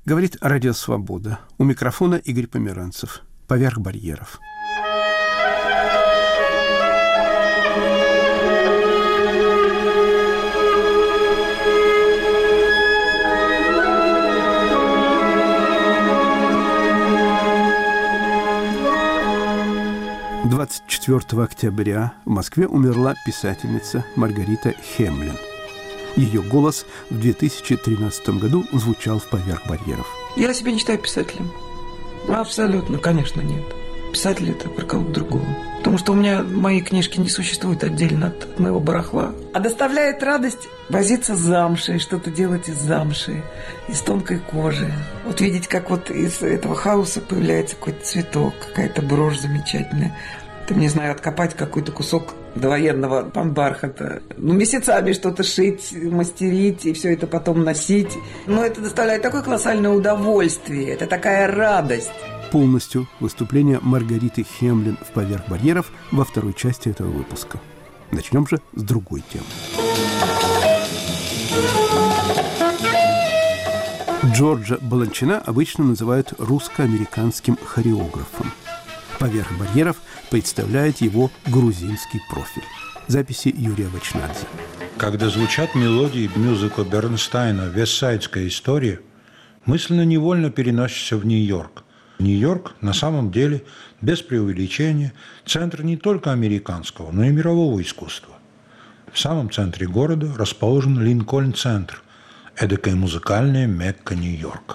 Говорит Радио Свобода. У микрофона Игорь Померанцев. «Поверх барьеров». – 24 октября в Москве умерла писательница Маргарита Хемлин. Ее голос в 2013 году звучал в «Поверх барьеров». Я себя не считаю писателем. Абсолютно, конечно, нет. Писатель – это про кого-то другого. Потому что у меня мои книжки не существуют отдельно от моего барахла. А доставляет радость возиться с замшей, что-то делать из замши, из тонкой кожи. Вот видеть, как вот из этого хаоса появляется какой-то цветок, какая-то брошь замечательная. Там, не знаю, откопать какой-то кусок довоенного панбархата. Месяцами что-то шить, мастерить, и все это потом носить. Но это доставляет такое колоссальное удовольствие. Это такая радость. Полностью выступление Маргариты Хемлин в «Поверх барьеров» во второй части этого выпуска. Начнем же с другой темы. Джорджа Баланчина обычно называют русско-американским хореографом. «Поверх барьеров» представляет его грузинский профиль. Записи Юрия Вачнадзе. Когда звучат мелодии мюзикла Бернстайна «Вестсайдская история», мысленно невольно переносишься в Нью-Йорк. Нью-Йорк, на самом деле, без преувеличения, центр не только американского, но и мирового искусства. В самом центре города расположен Линкольн-центр, эдакая музыкальная Мекка Нью-Йорка.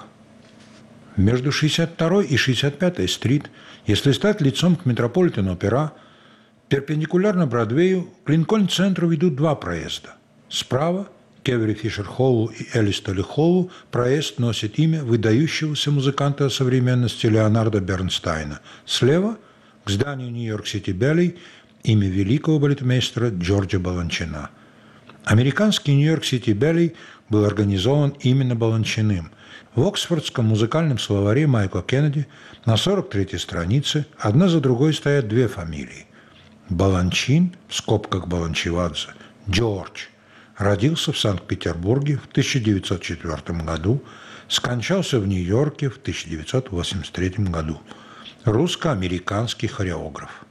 Между 62-й и 65-й стрит, если стать лицом к Метрополитен-опера, перпендикулярно Бродвею к Линкольн-центру ведут два проезда. Справа, к Эвери Фишер-Холлу и Элис-Толли-Холлу, проезд носит имя выдающегося музыканта современности Леонарда Бернстайна. Слева, к зданию Нью-Йорк-Сити Белли, имя великого балетмейстера Джорджа Баланчина. Американский Нью-Йорк-Сити Белли был организован именно Баланчиным. В Оксфордском музыкальном словаре Майкла Кеннеди на 43-й странице одна за другой стоят две фамилии. Баланчин, в скобках Баланчевадзе, Джордж, родился в Санкт-Петербурге в 1904 году, скончался в Нью-Йорке в 1983 году. Русско-американский хореограф.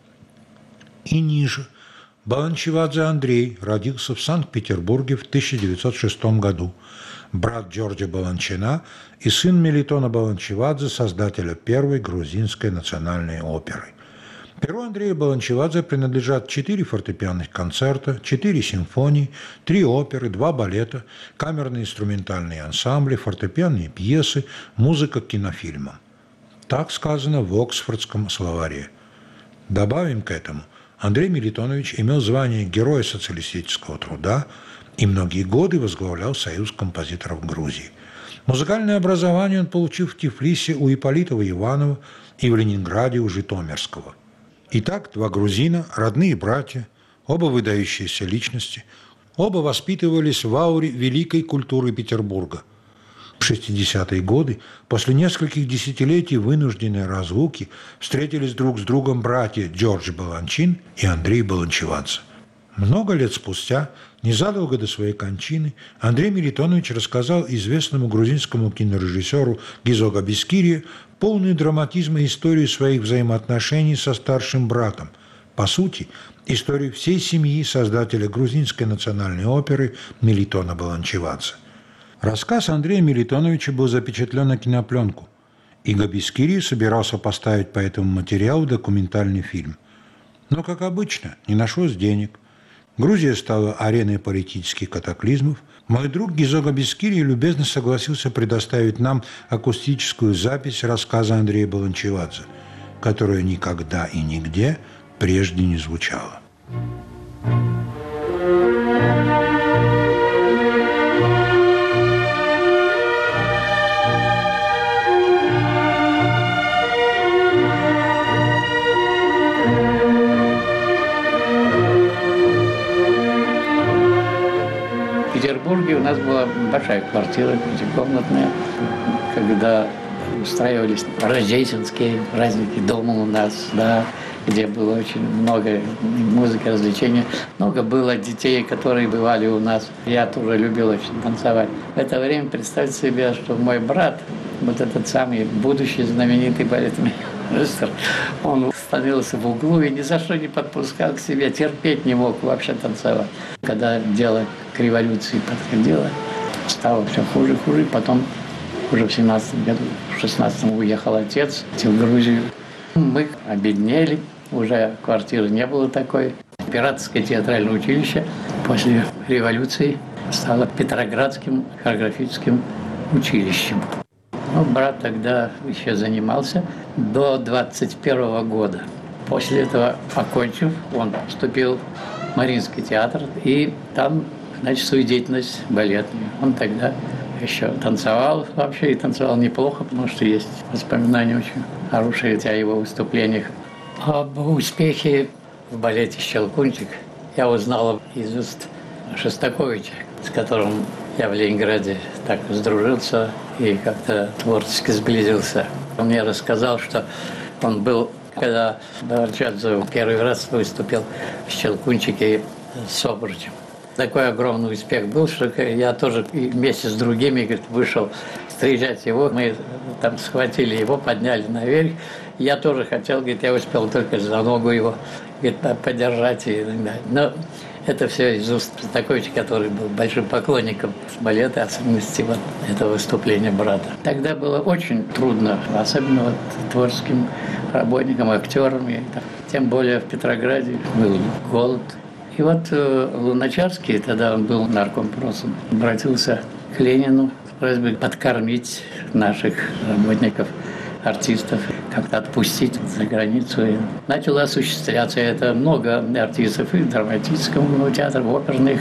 И ниже. Баланчевадзе Андрей родился в Санкт-Петербурге в 1906 году. Брат Джорджа Баланчина и сын Мелитона Баланчевадзе, создателя первой грузинской национальной оперы. Перу Андрея Баланчевадзе принадлежат 4 фортепианных концерта, 4 симфонии, 3 оперы, 2 балета, камерные инструментальные ансамбли, фортепианные пьесы, музыка к кинофильмам. Так сказано в Оксфордском словаре. Добавим к этому, Андрей Мелитонович имел звание Героя социалистического труда и многие годы возглавлял Союз композиторов Грузии. Музыкальное образование он получил в Тифлисе у Ипполитова Иванова и в Ленинграде у Житомирского. Итак, два грузина, родные братья, оба выдающиеся личности, оба воспитывались в ауре великой культуры Петербурга. В 60-е годы, после нескольких десятилетий вынужденной разлуки, встретились друг с другом братья Джордж Баланчин и Андрей Баланчевадзе. Много лет спустя, незадолго до своей кончины, Андрей Мелитонович рассказал известному грузинскому кинорежиссеру Гизо Габискирия полную драматизма историю своих взаимоотношений со старшим братом. По сути, историю всей семьи создателя грузинской национальной оперы Мелитона Баланчевадзе. Рассказ Андрея Мелитоновича был запечатлен на кинопленку, и Габискирий собирался поставить по этому материалу документальный фильм. Но, как обычно, не нашлось денег. Грузия стала ареной политических катаклизмов. Мой друг Гизо Габискирий любезно согласился предоставить нам акустическую запись рассказа Андрея Баланчевадзе, которая никогда и нигде прежде не звучала. В Петербурге у нас была большая квартира, пятикомнатная, когда устраивались рождественские праздники дома у нас, да, где было очень много музыки, развлечений. Много было детей, которые бывали у нас. Я тоже любил очень танцевать. В это время представьте себе, что мой брат вот этот самый будущий знаменитый балетмейстер, он становился в углу и ни за что не подпускал к себе, терпеть не мог вообще танцевать. Когда дело к революции подходило, стало все хуже и хуже. Потом уже в 17 году, в 16-м уехал отец в Грузию. Мы обеднели, уже квартиры не было такой. Пиратское театральное училище после революции стало Петроградским хореографическим училищем. Ну, брат тогда еще занимался до 21 года. После этого, окончив, он поступил в Мариинский театр и там, значит, свою деятельность балетную. Он тогда еще танцевал вообще, и танцевал неплохо, потому что есть воспоминания очень хорошие о его выступлениях. Об успехе в балете «Щелкунчик» я узнал из уст Шостаковича, с которым я в Ленинграде так сдружился и как-то творчески сблизился. Он мне рассказал, что он был, когда Дворчадзе первый раз выступил в «Щелкунчике» с Обручем. Такой огромный успех был, что я тоже вместе с другими, говорит, вышел встречать его. Мы там схватили его, подняли наверх. Я тоже хотел, говорит, я успел только за ногу его, говорит, подержать и так далее. Но это все из уст Шостаковича, который был большим поклонником балета, особенности вот этого выступления брата. Тогда было очень трудно, особенно вот творческим работникам, актерам. Тем более в Петрограде был голод. И вот Луначарский, тогда он был наркомпросом, обратился к Ленину с просьбой подкормить наших работников, артистов, как-то отпустить за границу. И начало осуществляться это. Много артистов и драматического театра, оперных,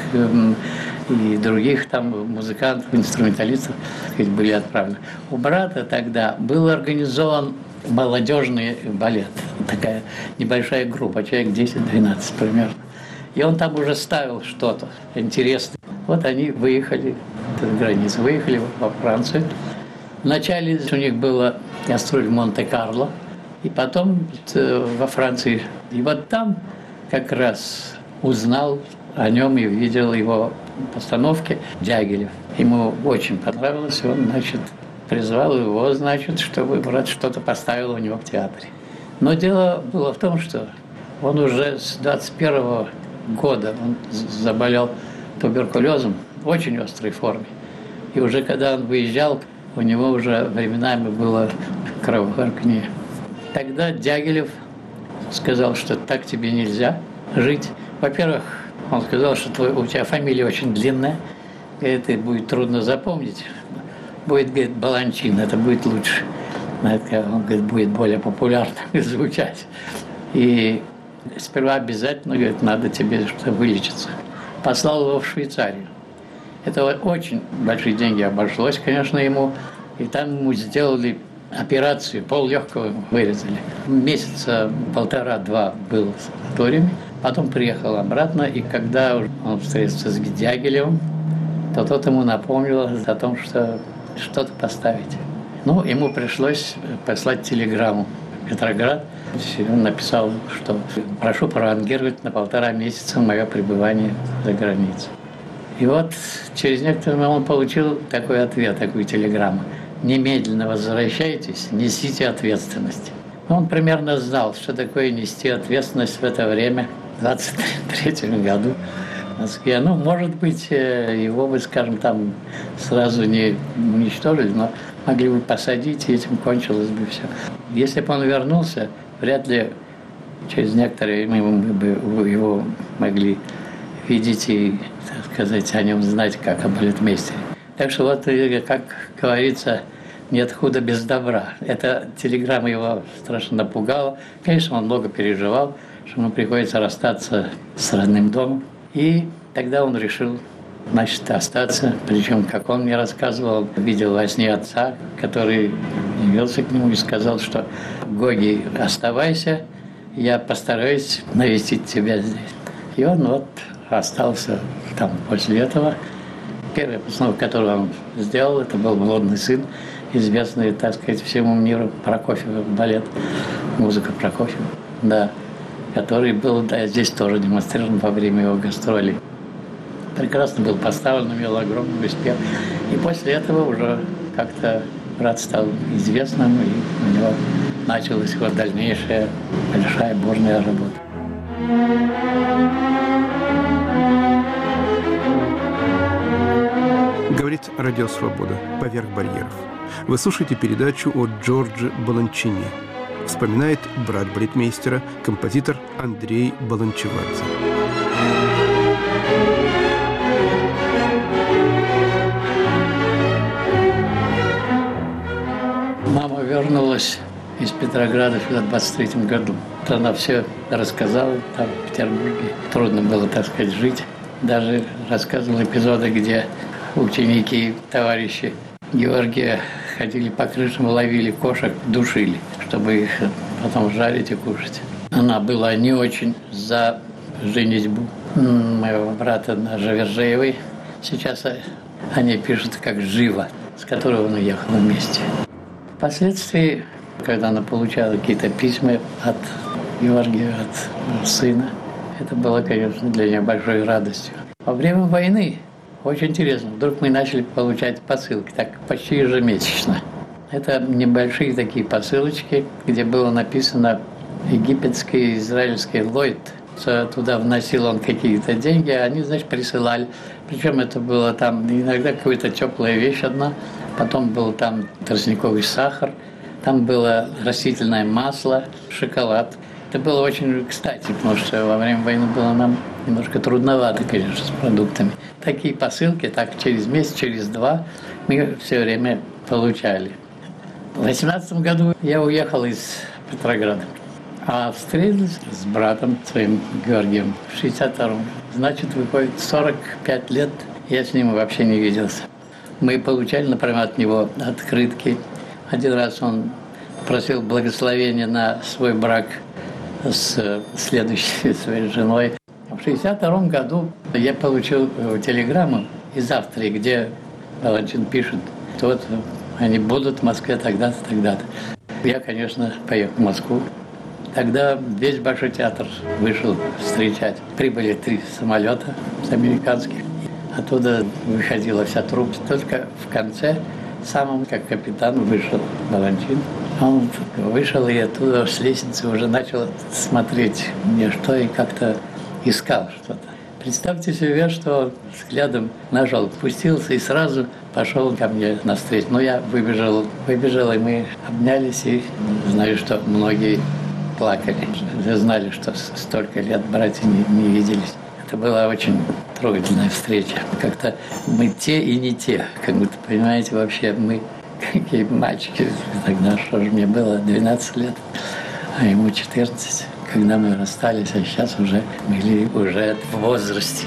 и других там музыкантов, инструменталистов были отправлены. У брата тогда был организован молодежный балет. Такая небольшая группа, человек 10-12 примерно. И он там уже ставил что-то интересное. Вот они выехали за границу, выехали во Францию. Вначале у них была гастроль в Монте-Карло, и потом во Франции. И вот там как раз узнал о нем и видел его постановки Дягилев. Ему очень понравилось, он, значит, призвал его, значит, чтобы брат что-то поставил у него в театре. Но дело было в том, что он уже с 21 года он заболел туберкулезом в очень острой форме. И уже когда он выезжал, у него уже временами было кровообращение. Тогда Дягилев сказал, что так тебе нельзя жить. Во-первых, он сказал, что у тебя фамилия очень длинная, и это будет трудно запомнить. Будет, говорит, Баланчин, это будет лучше. Он говорит, будет более популярно звучать. И сперва обязательно, говорит, надо тебе что-то вылечиться. Послал его в Швейцарию. Это очень большие деньги обошлось, конечно, ему. И там ему сделали операцию, пол-легкого вырезали. Месяца 1,5-2 был в санаториуме. Потом приехал обратно, и когда он встретился с Дягилевым, то тот ему напомнил о том, что что-то поставить. Ну, ему пришлось послать телеграмму в Петроград. Он написал, что прошу пролонгировать на 1,5 месяца мое пребывание за границей. И вот через некоторое время он получил такой ответ, такую телеграмму. Немедленно возвращайтесь, несите ответственность. Он примерно знал, что такое нести ответственность в это время, в 23 году в Москве. Ну, может быть, его бы, скажем, там сразу не уничтожили, но могли бы посадить, и этим кончилось бы все. Если бы он вернулся, вряд ли через некоторое время мы бы его могли видеть и, так сказать, о нем знать, как о балетмейстере. Так что вот, как говорится, нет худа без добра. Эта телеграмма его страшно напугала. Конечно, он много переживал, что ему приходится расстаться с родным домом. И тогда он решил, значит, остаться. Причем, как он мне рассказывал, видел во сне отца, который явился к нему и сказал, что «Гоги, оставайся, я постараюсь навестить тебя здесь». И он вот остался там после этого. Первая постановка, которую он сделал, это был «Блудный сын», известный, так сказать, всему миру Прокофьев балет, музыка Прокофьева, да, который был, да, здесь тоже демонстрирован во время его гастролей. Прекрасно был поставлен, имел огромный успех. И после этого уже как-то брат стал известным, и у него началась его дальнейшая большая бурная работа. Говорит Радио Свобода. Поверх барьеров. Вы слушаете передачу о Джордже Баланчине. Вспоминает брат балетмейстера, композитор Андрей Баланчевадзе. Мама вернулась из Петрограда в 1923 году. Она все рассказала там, в Петербурге. Трудно было, так сказать, жить. Даже рассказывала эпизоды, где ученики, товарищи Георгия ходили по крышам, ловили кошек, душили, чтобы их потом жарить и кушать. Она была не очень за женитьбу моего брата на Живержеевой. Сейчас они пишут как «Жива», с которой он уехал вместе. Впоследствии, когда она получала какие-то письма от Георгия, от сына, это было, конечно, для нее большой радостью. Во время войны, очень интересно, вдруг мы начали получать посылки, так почти ежемесячно. Это небольшие такие посылочки, где было написано египетский, израильский Ллойд. Туда вносил он какие-то деньги, а они, значит, присылали. Причем это было там иногда какая-то теплая вещь одна, потом был там тростниковый сахар, там было растительное масло, шоколад. Это было очень кстати, потому что во время войны было нам немножко трудновато, конечно, с продуктами. Такие посылки, так через месяц, через два мы все время получали. В 1918 году я уехал из Петрограда, а встретился с братом своим Георгием в 1962 году. Значит, выходит 45 лет, я с ним вообще не виделся. Мы получали, например, от него открытки. Один раз он просил благословения на свой брак с следующей своей женой. В 1962 году я получил телеграмму из Австрии, где Баланчин пишет, что вот они будут в Москве тогда-то, тогда-то. Я, конечно, поехал в Москву. Тогда весь Большой театр вышел встречать. Прибыли 3 самолета американских. Оттуда выходила вся труппа. Только в конце, самым как капитан, вышел Баланчин. Он вышел и оттуда с лестницы уже начал смотреть мне что и как-то искал что-то. Представьте себе, что взглядом нашел, спустился и сразу пошел ко мне навстречу. Но я выбежал, и мы обнялись, и знаю, что многие плакали. Знали, что столько лет братья не виделись. Это была очень трогательная встреча. Как-то мы те и не те. Как будто, понимаете, вообще мы какие мальчики. Тогда, что же мне было, 12 лет, а ему 14. Когда мы расстались, а сейчас уже были уже в возрасте.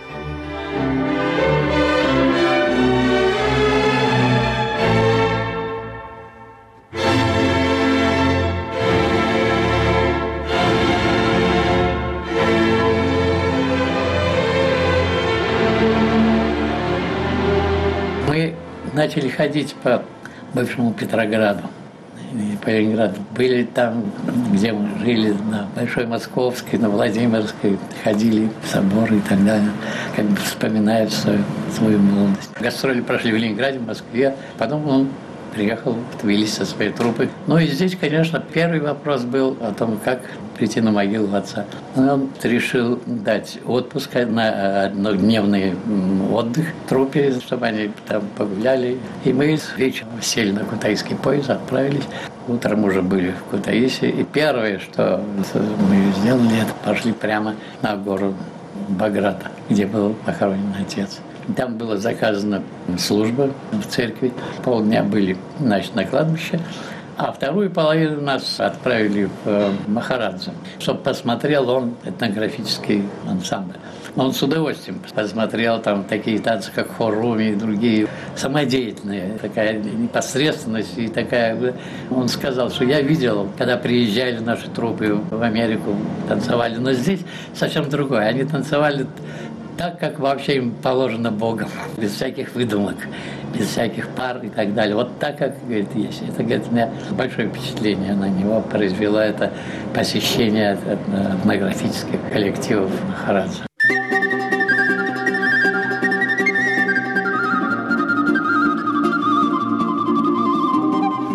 Мы начали ходить по бывшему Петрограду и по Ленинграду. Были там, где мы жили, на Большой Московской, на Владимирской, ходили в соборы и так далее, как бы вспоминая свою молодость. Гастроли прошли в Ленинграде, в Москве, потом он приехал в Тбилиси со своей труппой. Ну и здесь, конечно, первый вопрос был о том, как прийти на могилу отца. Он решил дать отпуск на однодневный отдых труппе, чтобы они там погуляли. И мы вечером сели на кутаисский поезд, отправились. Утром уже были в Кутаиси. И первое, что мы сделали, это пошли прямо на гору Баграта, где был похоронен отец. Там была заказана служба в церкви. Полдня были, значит, на кладбище. А вторую половину нас отправили в Махарадзе, чтобы посмотрел он этнографический ансамбль. Он с удовольствием посмотрел там такие танцы, как хор-руми и другие, самодеятельные, такая непосредственность и такая... Он сказал, что я видел, когда приезжали наши труппы в Америку, танцевали, но здесь совсем другое. Они танцевали так, как вообще им положено Богом, без всяких выдумок, без всяких пар и так далее. Вот так, как, говорит, есть. Это, говорит, у меня большое впечатление на него произвело это посещение этнографических коллективов Махараджа.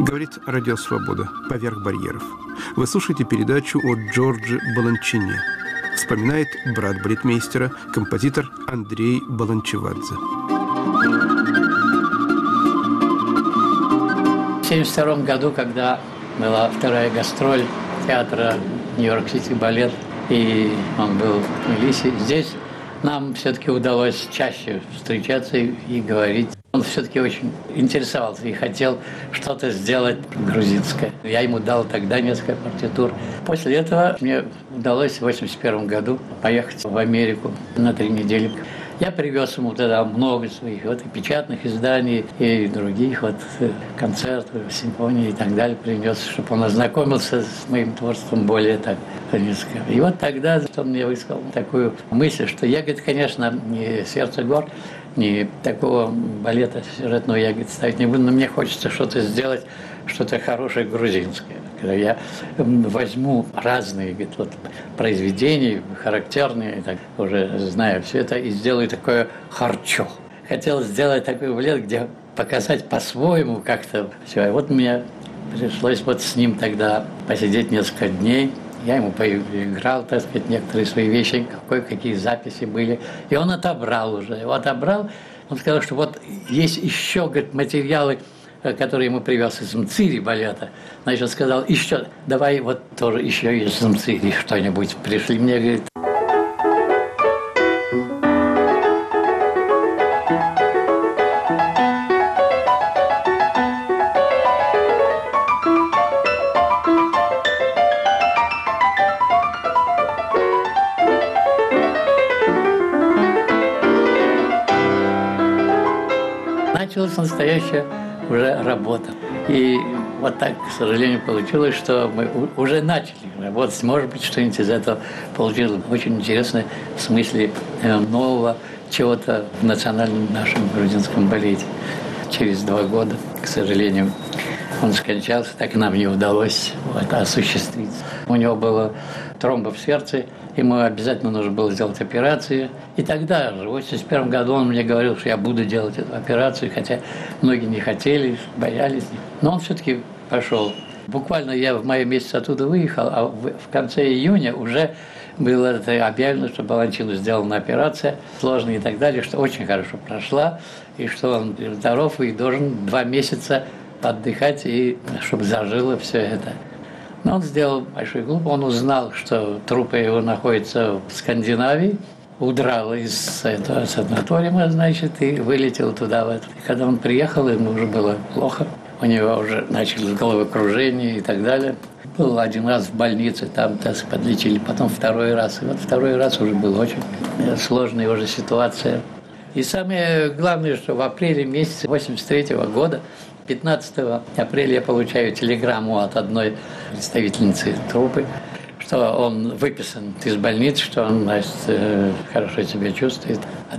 Говорит Радио Свобода. Поверх барьеров. Вы слушаете передачу о Джордже Баланчине. Вспоминает брат балетмейстера, композитор Андрей Баланчевадзе. В 1972 году, когда была вторая гастроль театра Нью-Йорк-Сити балет, и он был в Тбилиси, здесь нам все-таки удалось чаще встречаться и говорить. Он все-таки очень интересовался и хотел что-то сделать грузинское. Я ему дал тогда несколько партитур. После этого мне удалось в 1981 году поехать в Америку на 3 недели. Я привез ему тогда много своих и печатных изданий, и других концертов, симфоний и так далее принес, чтобы он ознакомился с моим творчеством более так близко. И тогда он мне высказал такую мысль, что я, говорит, конечно, не «Сердце гор», не такого балета сюжетного я, говорит, ставить не буду, но мне хочется что-то сделать, что-то хорошее грузинское. Когда я возьму разные, говорит, произведения, характерные, так, уже знаю все это, и сделаю такое харчо. Хотел сделать такой балет, где показать по-своему как-то все. И мне пришлось с ним тогда посидеть несколько дней. Я ему поиграл, так сказать, некоторые свои вещи, кое-какие записи были. И он отобрал уже. Его отобрал. Он сказал, что есть еще, говорит, материалы, которые ему привез из Мцири балета. Значит, он сказал, еще, давай тоже еще из Мцири что-нибудь пришли. Мне, говорит, началась настоящая уже работа. И так, к сожалению, получилось, что мы уже начали работать. Может быть, что-нибудь из этого получилось очень интересное в смысле нового чего-то в национальном нашем грузинском балете. Через 2 года, к сожалению, он скончался, так нам не удалось это осуществить. У него было тромб в сердце, ему обязательно нужно было сделать операцию. И тогда, в 1981 году, он мне говорил, что я буду делать эту операцию, хотя многие не хотели, боялись. Но он все-таки пошел. Буквально я в мае месяце оттуда выехал, а в конце июня уже было объявлено, что Баланчину сделана операция, сложная и так далее, что очень хорошо прошла, и что он здоров и должен 2 месяца отдыхать, и чтобы зажило все это. Но он сделал большой глупость, он узнал, что трупы его находятся в Скандинавии, удрал из этого санаториума, значит, и вылетел туда. И когда он приехал, ему уже было плохо, у него уже начались головокружение и так далее. Был 1 раз в больнице, там подлечили, потом 2 раз. И 2 раз уже была очень сложная уже ситуация. И самое главное, что в апреле месяце 1983 года, 15 апреля, я получаю телеграмму от одной представительницы труппы, что он выписан из больницы, что он, значит, хорошо себя чувствует. А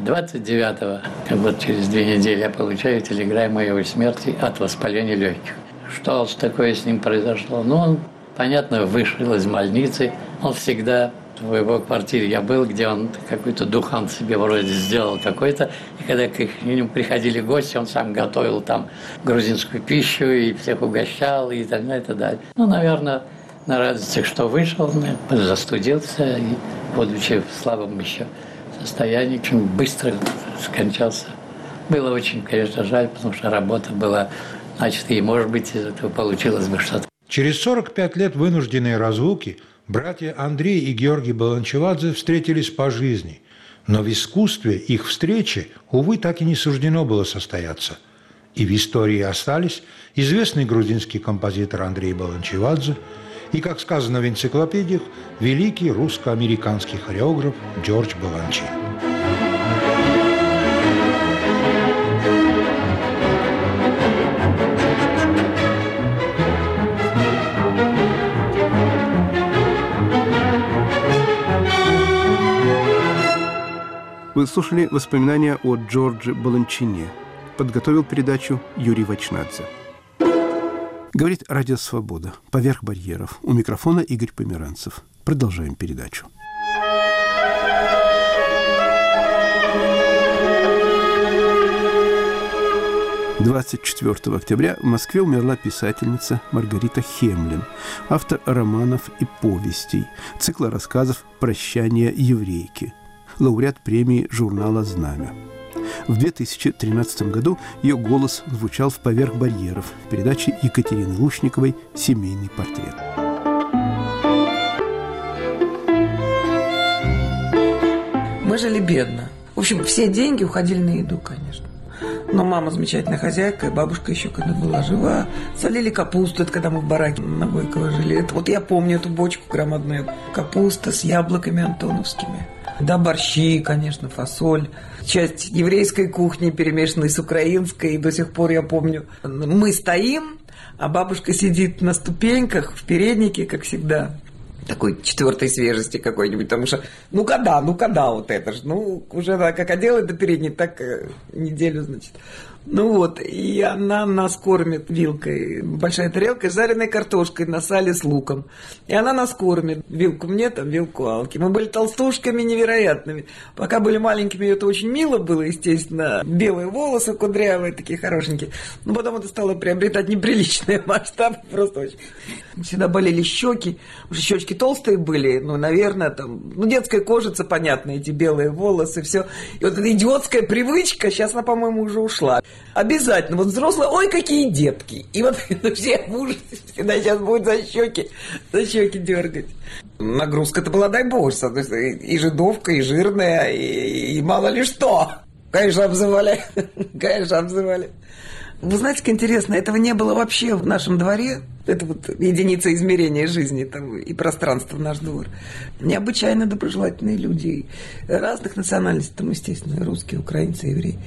29-го, через 2 недели, я получаю телеграмму о его смерти от воспаления легких. Что такое с ним произошло? Он, понятно, вышел из больницы. Он всегда в его квартире я был, где он какой-то духан себе вроде сделал какой-то. И когда к нему приходили гости, он сам готовил там грузинскую пищу и всех угощал и так далее, и так далее. Наверное, на радости, что вышел, застудился и, будучи в слабом еще состоянии, очень быстро скончался. Было очень, конечно, жаль, потому что работа была начата, и, может быть, из этого получилось бы что-то. Через 45 лет вынужденной разлуки братья Андрей и Георгий Баланчевадзе встретились по жизни, но в искусстве их встречи, увы, так и не суждено было состояться. И в истории остались известный грузинский композитор Андрей Баланчевадзе и, как сказано в энциклопедиях, великий русско-американский хореограф Джордж Баланчин. Вы слушали воспоминания о Джордже Баланчине. Подготовил передачу Юрий Вачнадзе. Говорит Радио Свобода. Поверх барьеров. У микрофона Игорь Померанцев. Продолжаем передачу. 24 октября в Москве умерла писательница Маргарита Хемлин, автор романов и повестей, цикла рассказов «Прощание еврейки», лауреат премии журнала «Знамя». В 2013 году ее голос звучал в «Поверх барьеров» в передаче Екатерины Лушниковой «Семейный портрет». Мы жили бедно. В общем, все деньги уходили на еду, конечно. Но мама замечательная хозяйка, и бабушка еще, когда была жива, солили капусту, это когда мы в бараке на Горького жили. Это, вот я помню эту бочку громадную. Капуста с яблоками антоновскими. Да, борщи, конечно, фасоль. Часть еврейской кухни, перемешанной с украинской. И до сих пор я помню, мы стоим, а бабушка сидит на ступеньках в переднике, как всегда. Такой четвертой свежести какой-нибудь, потому что, ну когда вот это же, уже она как одела до передней, так неделю, значит. Ну вот, и она нас кормит вилкой, большая тарелка с жареной картошкой на сале с луком. И она нас кормит, вилку мне, там, вилку Алке. Мы были толстушками невероятными. Пока были маленькими, это очень мило было, естественно. Белые волосы кудрявые, такие хорошенькие. Но потом это стало приобретать неприличные масштабы, просто очень. Всегда болели щеки, уже щечки толстые были, наверное, там, детская кожица, понятно, эти белые волосы, все. И вот эта идиотская привычка, сейчас она, по-моему, уже ушла. Обязательно. Вот взрослые, ой, какие детки. И вот все в ужасе всегда сейчас будет за щеки дергать. Нагрузка-то была, дай боже, и жидовка, и жирная, и мало ли что. Конечно, обзывали. Вы знаете, как интересно, этого не было вообще в нашем дворе. Это вот единица измерения жизни там, и пространства в наш двор. Необычайно доброжелательные люди разных национальностей, там, естественно, русские, украинцы, евреи.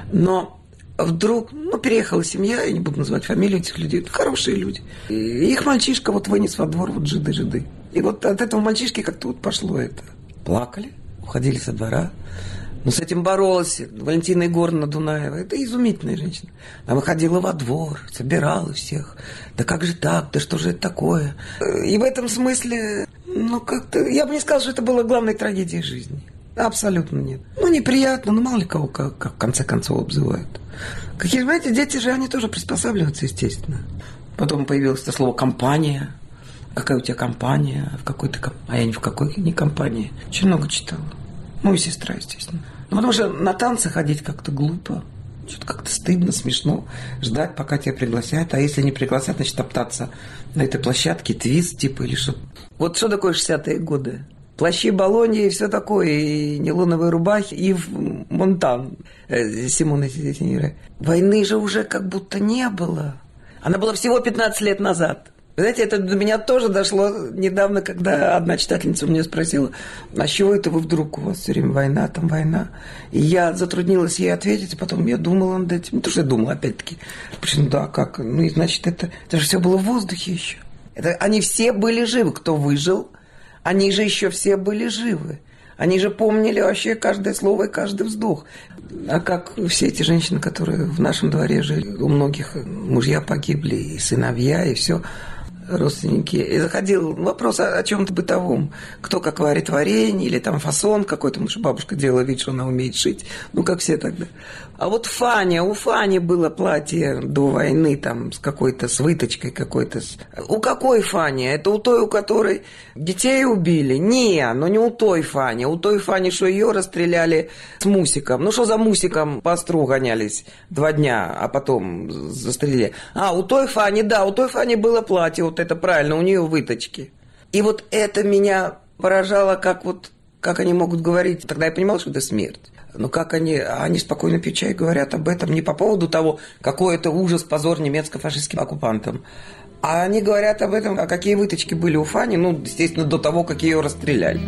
Но вдруг, переехала семья, я не буду называть фамилию этих людей, это хорошие люди. И их мальчишка вот вынес во двор, вот жиды. И вот от этого мальчишки как-то вот пошло это. Плакали, уходили со двора. Но с этим боролась Валентина Егоровна Дунаева. Это изумительная женщина. Она выходила во двор, собирала всех. Да как же так? Да что же это такое? И в этом смысле, как-то... Я бы не сказала, что это было главной трагедией жизни. Абсолютно нет. Неприятно, мало ли кого как в конце концов обзывают. Какие, знаете, дети же, они тоже приспосабливаются, естественно. Потом появилось это слово «компания». Какая у тебя компания? В какой-то А я ни в какой не компании. Очень много читала. И сестра, естественно. Потому что на танцы ходить как-то глупо. Что-то как-то стыдно, смешно. Ждать, пока тебя пригласят. А если не пригласят, значит, топтаться на этой площадке, твист или что. Вот что такое 60-е годы? Плащи Болоньи и все такое, и нейлоновые рубахи, и Монтан Симона Синьора. Войны же уже как будто не было. Она была всего 15 лет назад. Знаете, это до меня тоже дошло недавно, когда одна читательница у меня спросила, а с чего это вы вдруг, у вас все время война, там война? И я затруднилась ей ответить, а потом я думала над этим. То, что я думала, опять-таки. Почему, как? И значит, это же все было в воздухе еще. Они все были живы, кто выжил. Они же еще все были живы. Они же помнили вообще каждое слово и каждый вздох. А как все эти женщины, которые в нашем дворе жили, у многих мужья погибли, и сыновья, и все, родственники. И заходил вопрос о чем-то бытовом. Кто как варит варенье, или там фасон какой-то, потому что бабушка делала вид, что она умеет шить. Как все тогда. А вот у Фани было платье до войны, там, с выточкой какой-то. У какой Фани? Это у той, у которой детей убили? Не у той Фани. У той Фани, что ее расстреляли с Мусиком. Что за Мусиком по остру гонялись 2 дня, а потом застрелили. У той Фани, да, у той Фани было платье, вот это правильно, у нее выточки. И вот это меня поражало, как они могут говорить. Тогда я понимала, что это смерть. Но как они спокойно пьют чай и говорят об этом не по поводу того, какой это ужас, позор немецко-фашистским оккупантам. А они говорят об этом, какие выточки были у Фани, естественно, до того, как ее расстреляли.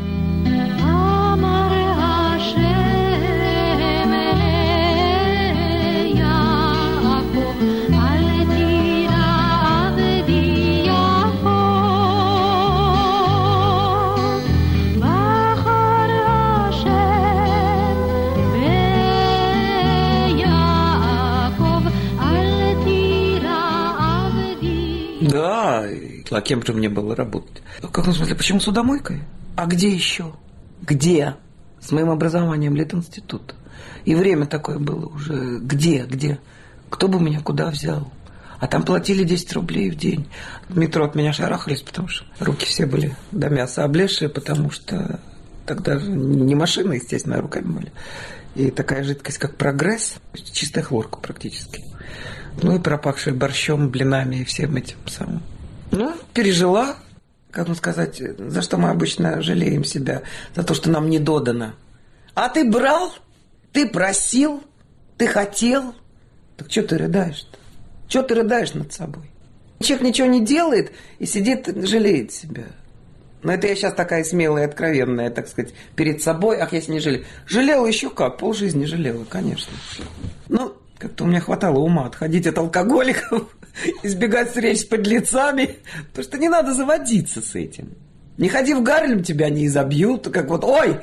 Да, а кем же мне было работать? В каком смысле? Почему судомойкой? А где еще? Где? С моим образованием Литинститута. И время такое было уже. Где? Кто бы меня куда взял? А там платили 10 рублей в день. В метро от меня шарахались, потому что руки все были до мяса облезшие, потому что тогда не машины, естественно, а руками были. И такая жидкость, как Прогресс, чистая хлорка практически. Ну и пропахшая борщом, блинами и всем этим самым. Ну, пережила, как вам сказать, за что мы обычно жалеем себя, за то, что нам не додано. А ты брал, ты просил, ты хотел. Так что ты рыдаешь-то? Что ты рыдаешь над собой? Человек ничего не делает и сидит, жалеет себя. Но это я сейчас такая смелая, откровенная, так сказать, перед собой. Ах, если не жалею. Жалела еще как, полжизни жалела, конечно. Ну, как-то у меня хватало ума отходить от алкоголиков, избегать встреч с подлецами, потому что не надо заводиться с этим. Не ходи в Гарлем, тебя не изобьют, как вот, ой,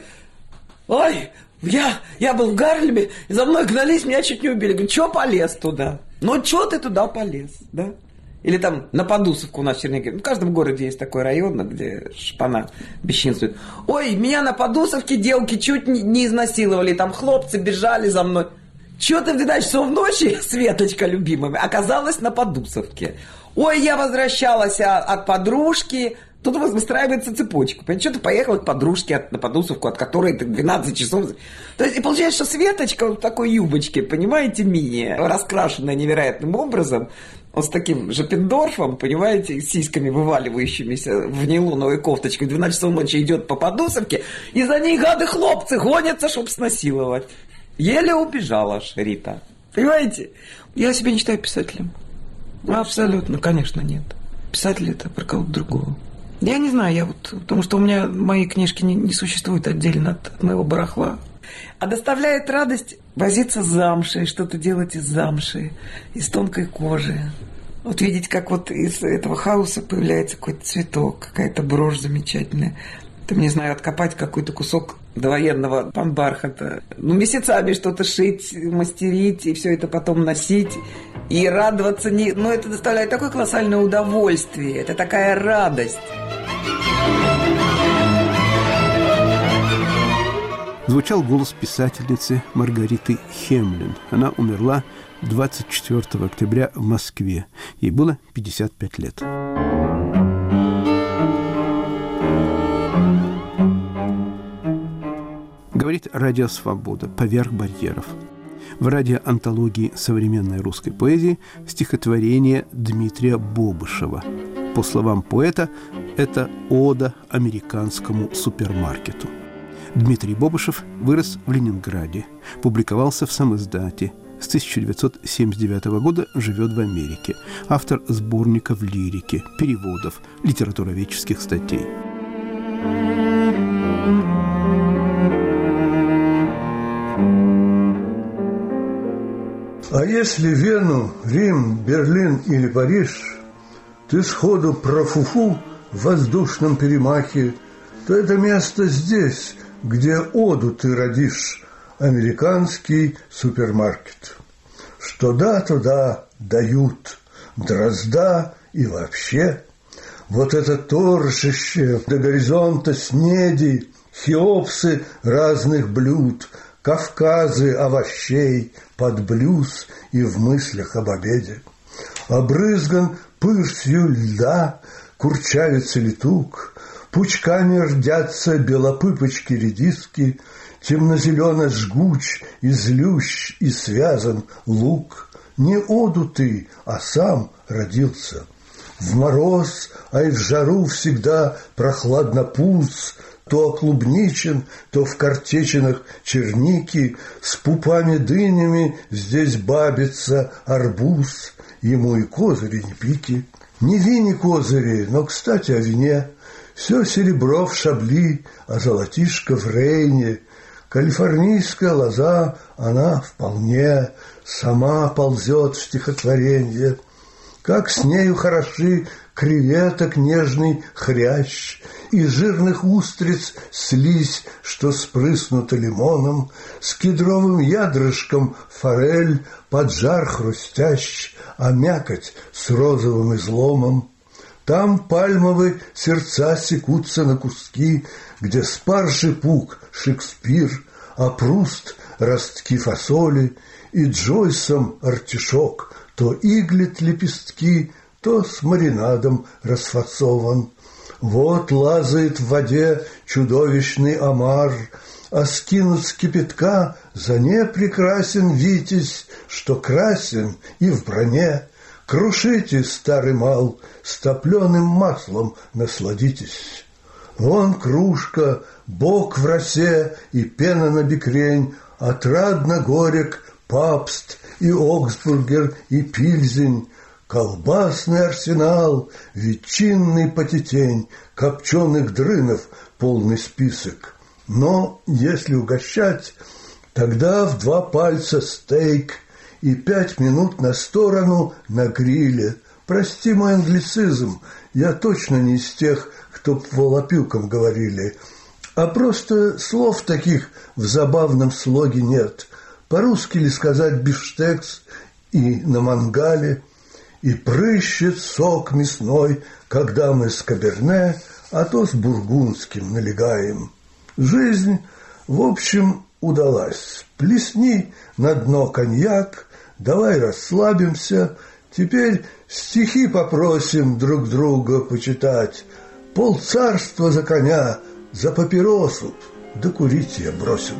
я был в Гарлеме, и за мной гнались, меня чуть не убили. Говорю, чё полез туда? Ну, чё ты туда полез, да? Или там на Подусовку у нас в Чернигове. В каждом городе есть такой район, где шпана бесчинствует. Ой, меня на Подусовке девки чуть не изнасиловали, там хлопцы бежали за мной. Чё ты в 12 часов ночи, Светочка любимая, оказалась на Подусовке? Ой, я возвращалась от подружки. Тут у вас выстраивается цепочка. Понимаете, что ты поехала к подружке на Подусовку, от которой ты 12 часов... То есть, и получается, что Светочка в такой юбочке, понимаете, мини, раскрашенная невероятным образом, вот с таким Жопендорфом, понимаете, сиськами вываливающимися в нейлоновой кофточке, в 12 часов ночи идет по Подусовке, и за ней гады-хлопцы гонятся, чтобы снасиловать. Еле убежала аж Рита. Понимаете? Я себя не считаю писателем. Абсолютно, конечно, нет. Писатель — это про кого-то другого. Я не знаю, потому что у меня мои книжки не существуют отдельно от моего барахла. А доставляет радость возиться с замшей, что-то делать из замши, из тонкой кожи. Вот видеть, как вот из этого хаоса появляется какой-то цветок, какая-то брошь замечательная. Там, не знаю, откопать какой-то кусок довоенного панбархата. Ну, месяцами что-то шить, мастерить, и все это потом носить. И радоваться. Ну, это доставляет такое колоссальное удовольствие. Это такая радость. Звучал голос писательницы Маргариты Хемлин. Она умерла 24 октября в Москве. Ей было 55 лет. Говорит «Радио Свобода. Поверх барьеров». В радиоантологии современной русской поэзии стихотворение Дмитрия Бобышева. По словам поэта, это ода американскому супермаркету. Дмитрий Бобышев вырос в Ленинграде, публиковался в самиздате. С 1979 года живет в Америке. Автор сборников лирики, переводов, литературоведческих статей. А если Вену, Рим, Берлин или Париж ты сходу профуфу в воздушном перемахе, то это место здесь, где оду ты родишь, американский супермаркет. Что да, туда дают дрозда и вообще. Вот это торжище до горизонта снеди, хеопсы разных блюд, Кавказы овощей под блюз и в мыслях об обеде. Обрызган пырсью льда курчавится летук, пучками рдятся белопыпочки-редиски, темно-зелено-жгуч и злющ и связан лук. Не оду ты, а сам родился. В мороз, а и в жару всегда прохладно пуз, то оклубничен, то в картечинах черники, с пупами-дынями здесь бабится арбуз, ему и козыри не пики. Не вини козыри, но, кстати, о вине. Все серебро в шабли, а золотишко в Рейне. Калифорнийская лоза, она вполне сама ползет в стихотворенье. Как с нею хороши креветок нежный хрящ, и жирных устриц слизь, что спрыснута лимоном, с кедровым ядрышком форель под жар хрустящ, а мякоть с розовым изломом. Там пальмовые сердца секутся на куски, где спаржи пук Шекспир, а Пруст ростки фасоли, и Джойсом артишок то иглит лепестки, то с маринадом расфасован. Вот лазает в воде чудовищный омар, а скинут с кипятка за не прекрасен витязь, что красен и в броне. Крушите, старый мал, с топленым маслом насладитесь. Вон кружка, бок в росе и пена на бекрень, отрадно горек папст и Оксбургер и Пильзень, колбасный арсенал, ветчинный потетень, копченых дрынов полный список. Но если угощать, тогда в 2 пальца стейк и 5 минут на сторону на гриле. Прости мой англицизм, я точно не из тех, кто по волопилкам говорили, а просто слов таких в забавном слоге нет. По-русски ли сказать бифштекс и на мангале, и прыщет сок мясной, когда мы с каберне, а то с бургундским налегаем. Жизнь, в общем, удалась. Плесни на дно коньяк, давай расслабимся, теперь стихи попросим друг друга почитать. Полцарства за коня, за папиросу, да курить я бросил.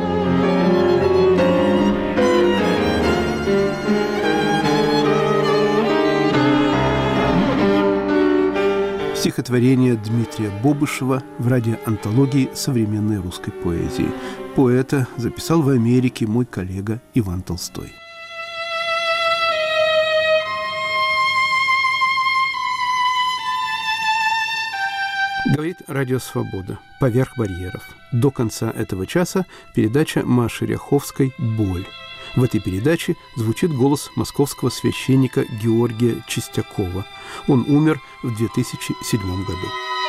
Стихотворение Дмитрия Бобышева в радиоантологии современной русской поэзии. Поэта записал в Америке мой коллега Иван Толстой. Говорит Радио Свобода. Поверх барьеров. До конца этого часа передача Маши Ряховской «Боль». В этой передаче звучит голос московского священника Георгия Чистякова. Он умер в 2007 году.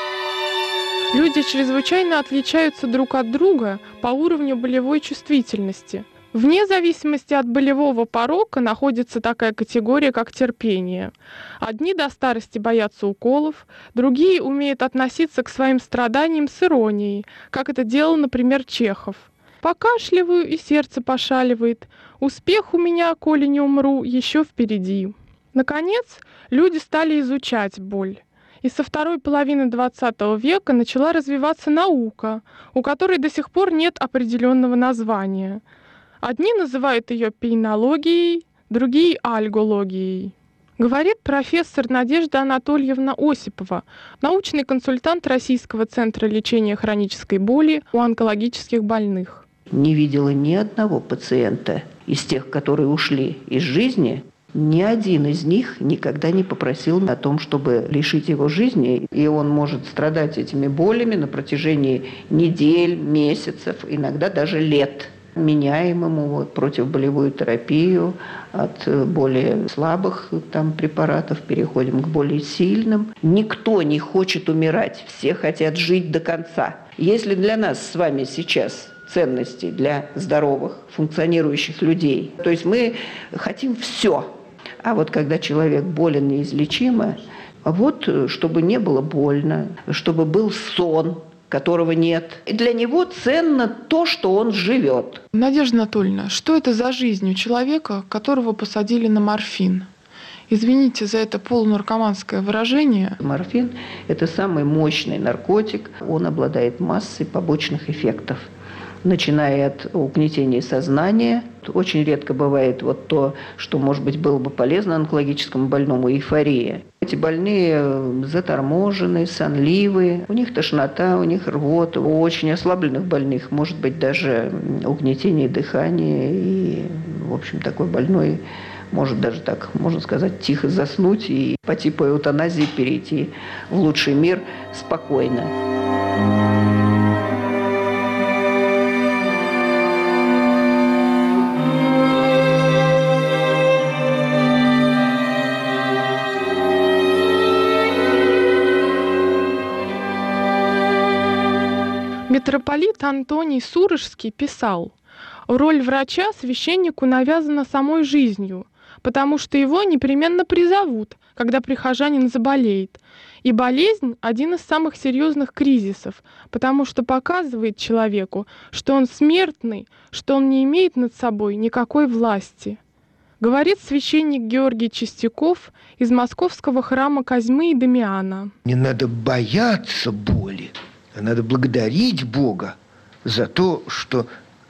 Люди чрезвычайно отличаются друг от друга по уровню болевой чувствительности. Вне зависимости от болевого порока находится такая категория, как терпение. Одни до старости боятся уколов, другие умеют относиться к своим страданиям с иронией, как это делал, например, Чехов. Покашливаю, и сердце пошаливает. Успех у меня, коли не умру, еще впереди. Наконец, люди стали изучать боль. И со второй половины XX века начала развиваться наука, у которой до сих пор нет определенного названия. Одни называют ее пейнологией, другие – альгологией. Говорит профессор Надежда Анатольевна Осипова, научный консультант Российского центра лечения хронической боли у онкологических больных. Не видела ни одного пациента из тех, которые ушли из жизни, ни один из них никогда не попросил о том, чтобы лишить его жизни, и он может страдать этими болями на протяжении недель, месяцев, иногда даже лет. Меняем ему противоболевую терапию от более слабых препаратов, переходим к более сильным. Никто не хочет умирать, все хотят жить до конца. Если для нас с вами сейчас ценности для здоровых, функционирующих людей, то есть мы хотим все. А вот когда человек болен неизлечимо, чтобы не было больно, чтобы был сон, которого нет. И для него ценно то, что он живет. Надежда Анатольевна, что это за жизнь у человека, которого посадили на морфин? Извините за это полунаркоманское выражение. Морфин – это самый мощный наркотик. Он обладает массой побочных эффектов, начиная от угнетения сознания. Очень редко бывает то, что, может быть, было бы полезно онкологическому больному – эйфория. Эти больные заторможенные, сонливые, у них тошнота, у них рвота. У очень ослабленных больных может быть даже угнетение дыхания. И, в общем, такой больной может даже так, можно сказать, тихо заснуть и по типу эутаназии перейти в лучший мир спокойно. Митрополит Антоний Сурожский писал: «Роль врача священнику навязана самой жизнью, потому что его непременно призовут, когда прихожанин заболеет. И болезнь – один из самых серьезных кризисов, потому что показывает человеку, что он смертный, что он не имеет над собой никакой власти. Говорит священник Георгий Чистяков из московского храма Козьмы и Дамиана. Не надо бояться боли, а надо благодарить Бога за то, что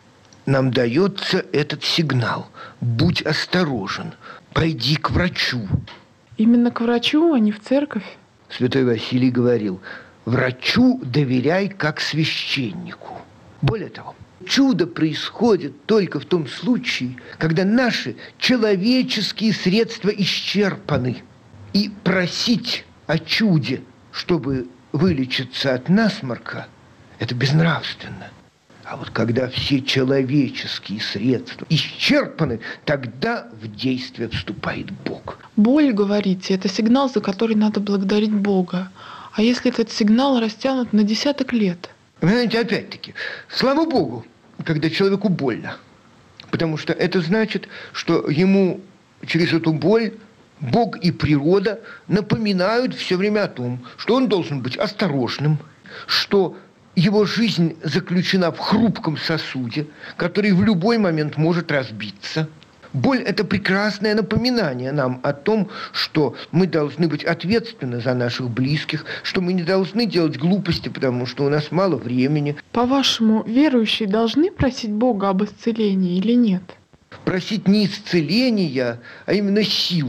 нам дается этот сигнал. Будь осторожен, пойди к врачу. Именно к врачу, а не в церковь? Святой Василий говорил, врачу доверяй как священнику. Более того, чудо происходит только в том случае, когда наши человеческие средства исчерпаны. И просить о чуде, чтобы вылечиться от насморка, это безнравственно. А вот когда все человеческие средства исчерпаны, тогда в действие вступает Бог. Боль, говорите, это сигнал, за который надо благодарить Бога. А если этот сигнал растянут на десяток лет? Вы знаете, опять-таки, слава Богу, когда человеку больно. Потому что это значит, что ему через эту боль Бог и природа напоминают все время о том, что он должен быть осторожным, что его жизнь заключена в хрупком сосуде, который в любой момент может разбиться. Боль – это прекрасное напоминание нам о том, что мы должны быть ответственны за наших близких, что мы не должны делать глупости, потому что у нас мало времени. По-вашему, верующие должны просить Бога об исцелении или нет? Просить не исцеления, а именно сил.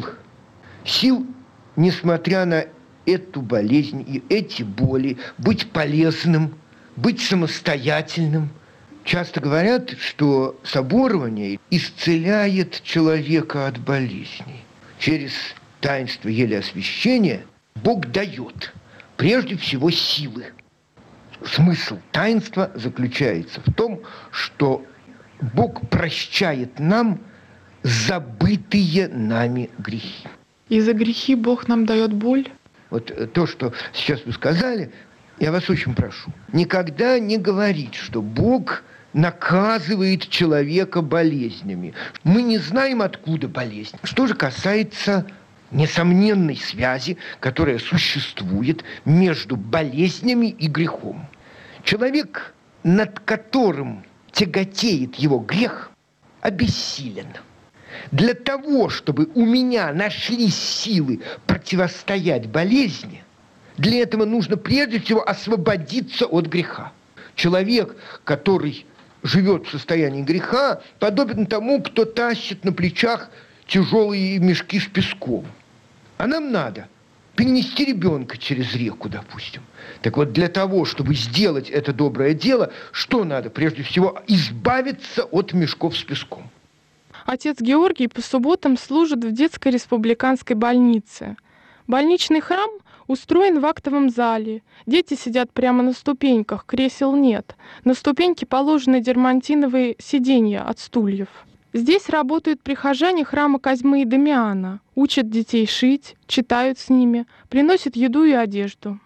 Сил, несмотря на эту болезнь и эти боли, быть полезным, быть самостоятельным. Часто говорят, что соборование исцеляет человека от болезней. Через таинство елеосвящения Бог дает прежде всего силы. Смысл таинства заключается в том, что Бог прощает нам забытые нами грехи. И за грехи Бог нам дает боль? Вот то, что сейчас вы сказали, я вас очень прошу, никогда не говорить, что Бог наказывает человека болезнями. Мы не знаем, откуда болезнь. Что же касается несомненной связи, которая существует между болезнями и грехом. Человек, над которым тяготеет его грех, обессилен. Для того, чтобы у меня нашлись силы противостоять болезни, для этого нужно прежде всего освободиться от греха. Человек, который живет в состоянии греха, подобен тому, кто тащит на плечах тяжелые мешки с песком. А нам надо перенести ребенка через реку, допустим. Так вот, для того, чтобы сделать это доброе дело, что надо? Прежде всего, избавиться от мешков с песком. Отец Георгий по субботам служит в детской республиканской больнице. Больничный храм устроен в актовом зале. Дети сидят прямо на ступеньках, кресел нет. На ступеньки положены дермантиновые сиденья от стульев. Здесь работают прихожане храма Козьмы и Дамиана. Учат детей шить, читают с ними, приносят еду и одежду.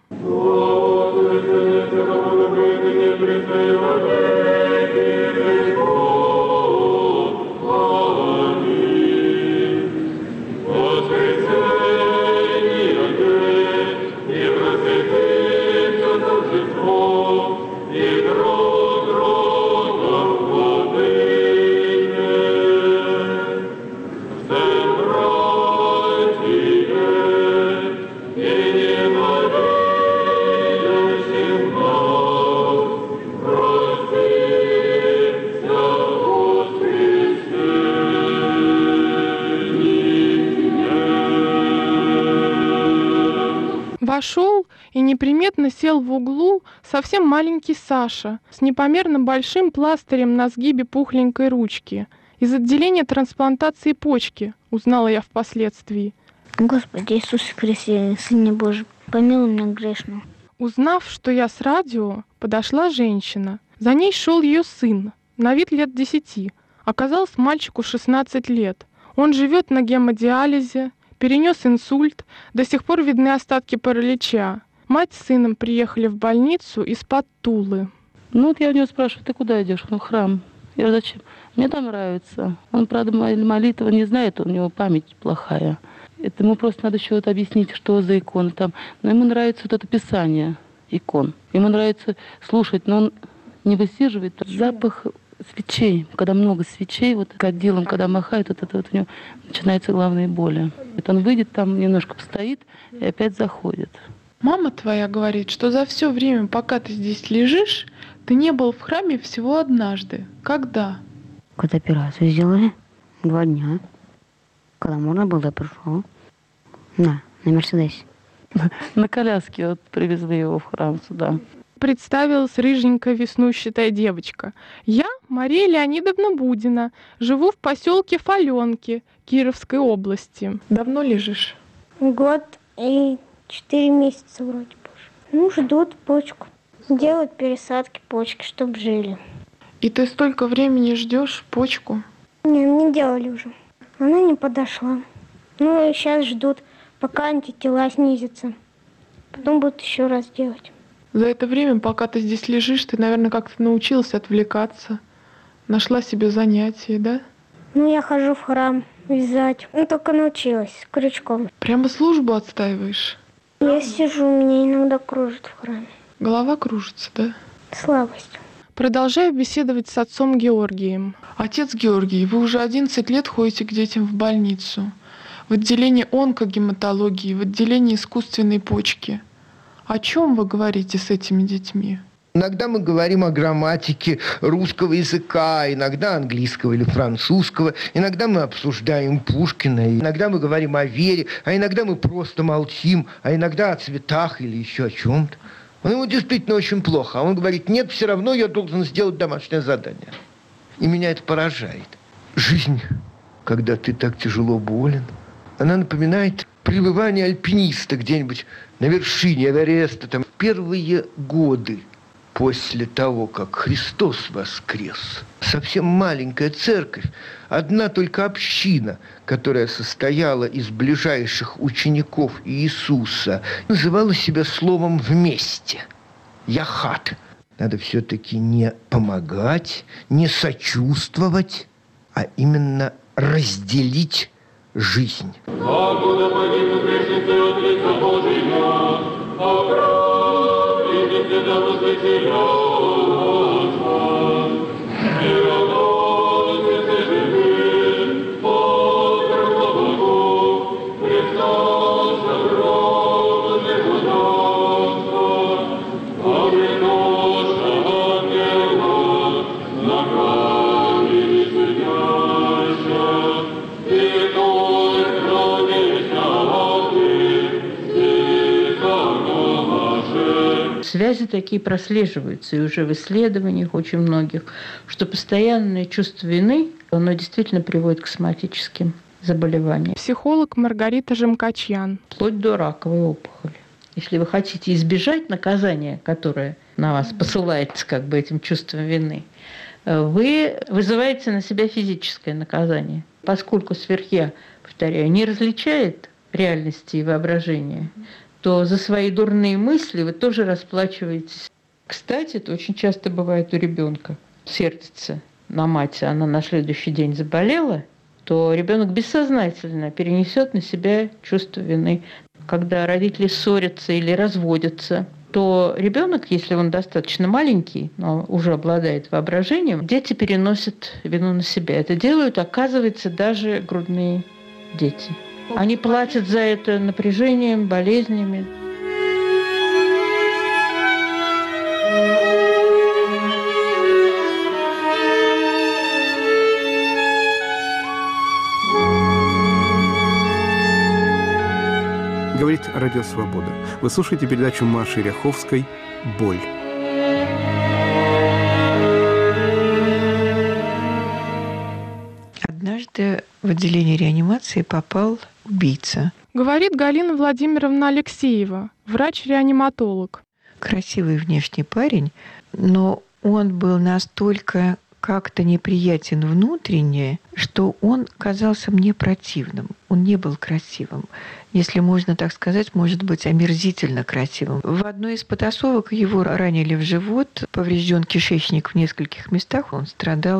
Вошел и неприметно сел в углу совсем маленький Саша с непомерно большим пластырем на сгибе пухленькой ручки. Из отделения трансплантации почки, узнала я впоследствии. Господи Иисусе Христе, Сыне Божий, помилуй меня грешную. Узнав, что я с радио, подошла женщина. За ней шел ее сын, на вид лет 10. Оказалось, мальчику 16 лет. Он живет на гемодиализе, перенес инсульт, до сих пор видны остатки паралича. Мать с сыном приехали в больницу из-под Тулы. Ну вот я у него спрашиваю, ты куда идешь? Ну, в храм. Я говорю, зачем? Мне там нравится. Он, правда, молитвы не знает, у него память плохая. Это ему просто надо еще вот объяснить, что за икона там. Но ему нравится вот это писание икон. Ему нравится слушать, но он не высиживает. Запах свечей, когда много свечей, вот кадилом, когда махает, вот это вот у него начинаются головные боли. Вот он выйдет там, немножко постоит и опять заходит. Мама твоя говорит, что за все время, пока ты здесь лежишь, ты не был в храме всего однажды. Когда? Когда операцию сделали, 2 дня. Когда можно было, я пришел. На Мерседесе. На коляске вот привезли его в храм сюда. Представилась рыженькая веснущатая девочка. Я Мария Леонидовна Будина. Живу в поселке Фаленки Кировской области. Давно лежишь? 1 год и 4 месяца вроде бы. Ну, ждут почку. Делают пересадки почки, чтобы жили. И ты столько времени ждешь почку? Не делали уже. Она не подошла. Ну, и сейчас ждут, пока антитела снизятся. Потом будут еще раз делать. За это время, пока ты здесь лежишь, ты, наверное, как-то научилась отвлекаться. Нашла себе занятие, да? Ну, я хожу в храм вязать. Ну, только научилась крючком. Прямо службу отстаиваешь? Я сижу, меня иногда кружит в храме. Голова кружится, да? Слабость. Продолжаю беседовать с отцом Георгием. Отец Георгий, вы уже 11 лет ходите к детям в больницу. В отделении онкогематологии, в отделении искусственной почки. О чем вы говорите с этими детьми? Иногда мы говорим о грамматике русского языка, иногда английского или французского, иногда мы обсуждаем Пушкина, иногда мы говорим о вере, а иногда мы просто молчим, а иногда о цветах или еще о чем-то. Ему действительно очень плохо, а он говорит: нет, все равно я должен сделать домашнее задание. И меня это поражает. Жизнь, когда ты так тяжело болен, она напоминает пребывание альпиниста где-нибудь на вершине Эвереста. Там первые годы после того, как Христос воскрес, совсем маленькая церковь, одна только община, которая состояла из ближайших учеников Иисуса, называла себя словом «вместе» – «яхат». Надо все-таки не помогать, не сочувствовать, а именно разделить жизнь. Связи такие прослеживаются и уже в исследованиях очень многих, что постоянное чувство вины, оно действительно приводит к соматическим заболеваниям. Психолог Маргарита Жемкачьян. Вплоть до раковой опухоли. Если вы хотите избежать наказания, которое на вас посылается как бы этим чувством вины, вы вызываете на себя физическое наказание. Поскольку сверхя, повторяю, не различает реальности и воображения, то за свои дурные мысли вы тоже расплачиваетесь. Кстати, это очень часто бывает у ребенка. Сердится на мать, она на следующий день заболела, то ребенок бессознательно перенесет на себя чувство вины. Когда родители ссорятся или разводятся, то ребенок, если он достаточно маленький, но уже обладает воображением, дети переносят вину на себя. Это делают, оказывается, даже грудные дети. Они платят за это напряжением, болезнями. Говорит Радио Свобода. Вы слушаете передачу Маши Ряховской «Боль». Однажды в отделение реанимации попал убийца. Говорит Галина Владимировна Алексеева, врач-реаниматолог. Красивый внешний парень, но он был настолько как-то неприятен внутренне, что он казался мне противным. Он не был красивым. Если можно так сказать, может быть, омерзительно красивым. В одной из потасовок его ранили в живот, поврежден кишечник в нескольких местах, он страдал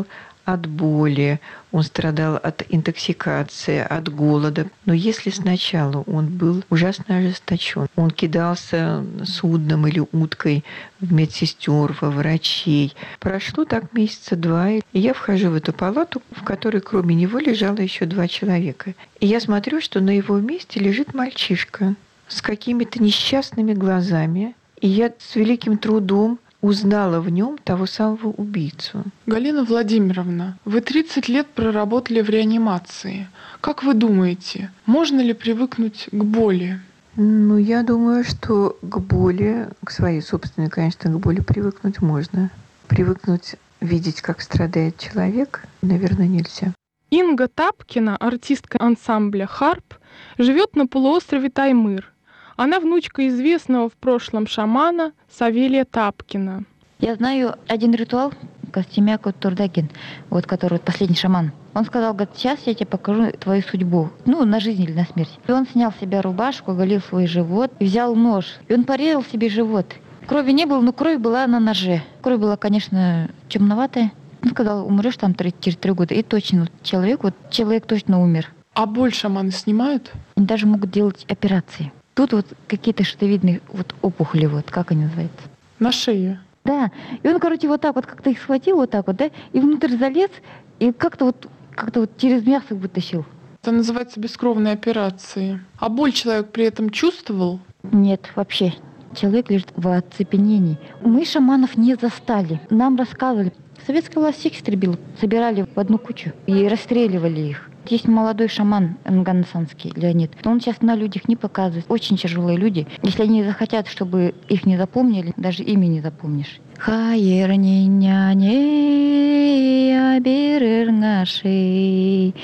от боли, он страдал от интоксикации, от голода. Но если сначала он был ужасно ожесточен, он кидался судном или уткой в медсестер, во врачей. Прошло так месяца 2, и я вхожу в эту палату, в которой кроме него лежало еще 2 человека. И я смотрю, что на его месте лежит мальчишка с какими-то несчастными глазами. И я с великим трудом узнала в нем того самого убийцу. Галина Владимировна, вы 30 лет проработали в реанимации. Как вы думаете, можно ли привыкнуть к боли? Ну, я думаю, что к боли, к своей собственной, конечно, к боли привыкнуть можно. Привыкнуть видеть, как страдает человек, наверное, нельзя. Инга Тапкина, артистка ансамбля «Харп», живет на полуострове Таймыр. Она внучка известного в прошлом шамана Савелия Тапкина. Я знаю один ритуал Костемяку Турдагин, вот который последний шаман. Он сказал, говорит, сейчас я тебе покажу твою судьбу, на жизнь или на смерть. И он снял с себя рубашку, оголил свой живот, и взял нож, и он порезал себе живот. Крови не было, но кровь была на ноже. Кровь была, конечно, темноватая. Он сказал, умрешь там через 3 года. И точно человек точно умер. А боль шаманы снимают? Они даже могут делать операции. Тут какие-то шитовидные опухоли, как они называются? На шее? Да. И он, вот так как-то их схватил да, и внутрь залез, и как-то через мясо вытащил. Это называется бескровные операции. А боль человек при этом чувствовал? Нет, вообще. Человек лежит в оцепенении. Мы шаманов не застали. Нам рассказывали. Советская власть всех истребила. Собирали в одну кучу и расстреливали их. Есть молодой шаман Нганасанский Леонид. Он сейчас на людях не показывает. Очень тяжелые люди. Если они захотят, чтобы их не запомнили, даже имя не запомнишь. Хайерниняне аберернаши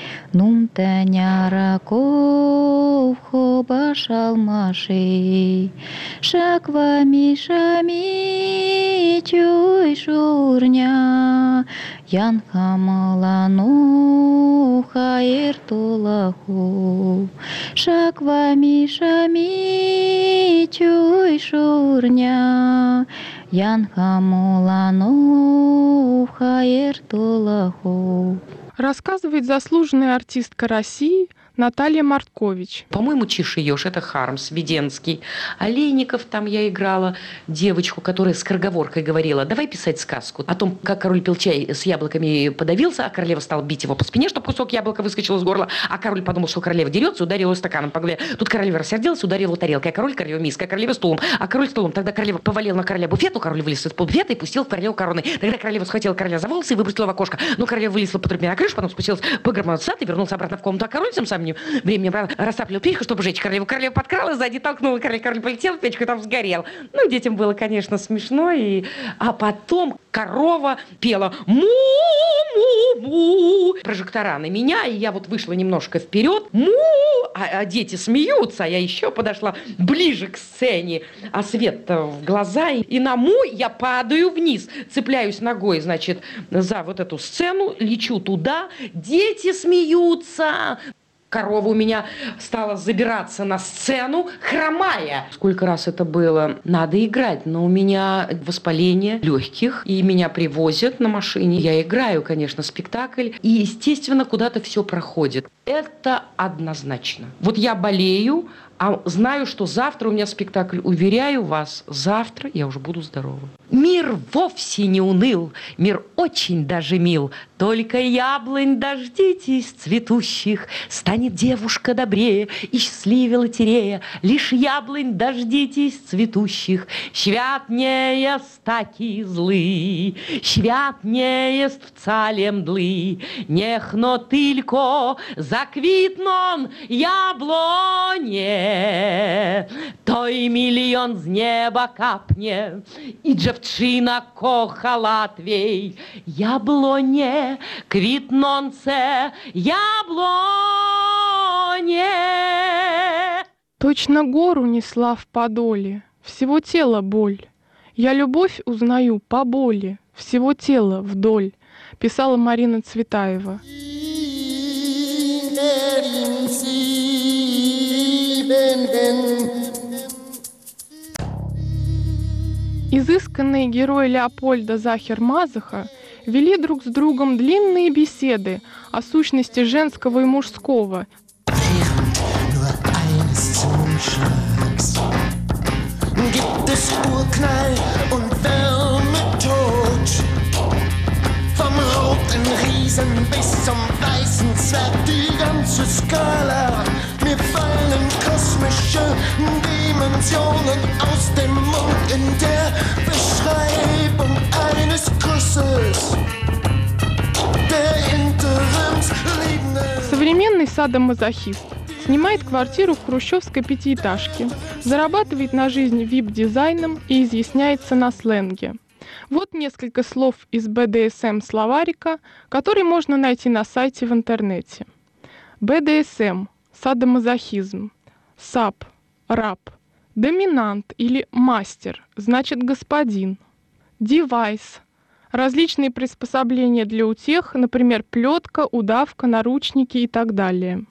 нумтаняраков хобашалмаши шаквами шами чуй шурня янхамалану хаертулаху шаквами шами чуй шурня Янхамулану хаертулаху. Рассказывает заслуженная артистка России Наталья Марткович. По-моему, Чишиёш, это Хармс, Веденский. Олейников, там я играла девочку, которая скороговоркой говорила, давай писать сказку о том, как король пил чай с яблоками подавился, а королева стала бить его по спине, чтобы кусок яблока выскочил из горла, а король подумал, что королева дерется, ударил его стаканом по голове. Тут королева рассердилась, ударила тарелкой, а королева миской, а королева стулом, а король стулом. Тогда королева повалила на короля буфету, король вылез из буфета и пустил в королеву короны. Тогда королева схватила короля за волосы и выбросила в окошко. Но королева вылезла по трубе на крышу, потом спустилась по громаду сад и вернулся обратно в комнату, а король тем самым временем растапливал печку, чтобы жечь королеву. Королева подкралась, сзади толкнула король полетел в печку и там сгорел. Детям было, конечно, смешно. А потом корова пела му-му-му. Прожектора на меня, и я вышла немножко вперед. Му! А дети смеются, а я еще подошла ближе к сцене, а свет в глаза. И на му я падаю вниз, цепляюсь ногой, за эту сцену, лечу туда. Дети смеются. Корова у меня стала забираться на сцену, хромая. Сколько раз это было? Надо играть, но у меня воспаление легких, и меня привозят на машине. Я играю, конечно, спектакль, и, естественно, куда-то все проходит. Это однозначно. Я болею, а знаю, что завтра у меня спектакль. Уверяю вас, завтра я уже буду здорова. Мир вовсе не уныл, мир очень даже мил. Только яблонь дождитесь цветущих, станет девушка добрее и счастливее лотерея. Лишь яблонь дождитесь цветущих, świat nie jest taki zły, świat nie jest wcale mdły. Niech no tylko zakwitną jabłonie, to i milion z nieba kapnie i dziewczyna kocha łatwiej. Jabłonie, kwitnące jabłonie. Точно гору несла в подоле, всего тела боль. Я любовь узнаю по боли, всего тела вдоль, писала Марина Цветаева. Изысканный герой Леопольда Захер-Мазаха вели друг с другом длинные беседы о сущности женского и мужского. Gibt es Urknall und Wärmetod. Vom roten Riesen bis zum weißen Zwerg, die ganze Skala. Mir fallen kosmische Dimensionen aus dem Mund in der Beschreibung eines Kusses. Der Interimsliebende. Современный садомазохист снимает квартиру в хрущевской пятиэтажке, зарабатывает на жизнь вип-дизайном и изъясняется на сленге. Вот несколько слов из БДСМ-словарика, который можно найти на сайте в интернете. БДСМ – садомазохизм, саб – раб, доминант или мастер – значит господин, девайс – различные приспособления для утех, например, плетка, удавка, наручники и так далее.